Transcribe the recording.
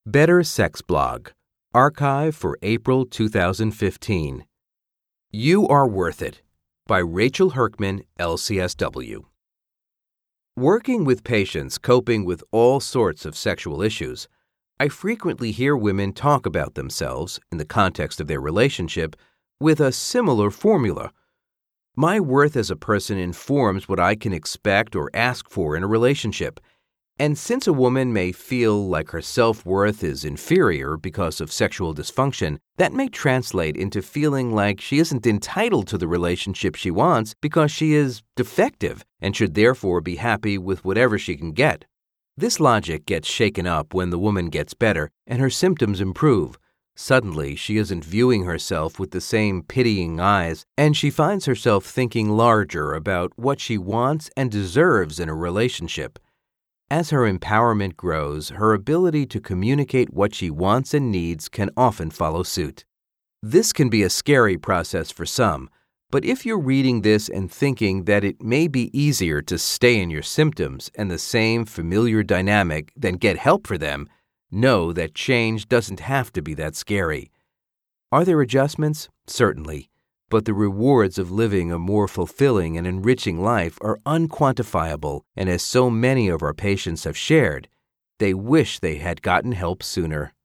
Better Sex Blog, archive for April 2015. You Are Worth It by Rachel Herkman, LCSW. Working with patients coping with all sorts of sexual issues, I frequently hear women talk about themselves, in the context of their relationship, with a similar formula. My worth as a person informs what I can expect or ask for in a relationship. And since a woman may feel like her self-worth is inferior because of sexual dysfunction, that may translate into feeling like she isn't entitled to the relationship she wants because she is defective and should therefore be happy with whatever she can get. This logic gets shaken up when the woman gets better and her symptoms improve. Suddenly, she isn't viewing herself with the same pitying eyes, and she finds herself thinking larger about what she wants and deserves in a relationship. As her empowerment grows, her ability to communicate what she wants and needs can often follow suit. This can be a scary process for some, but if you're reading this and thinking that it may be easier to stay in your symptoms and the same familiar dynamic than get help for them, know that change doesn't have to be that scary. Are there adjustments? Certainly. But the rewards of living a more fulfilling and enriching life are unquantifiable, and as so many of our patients have shared, they wish they had gotten help sooner.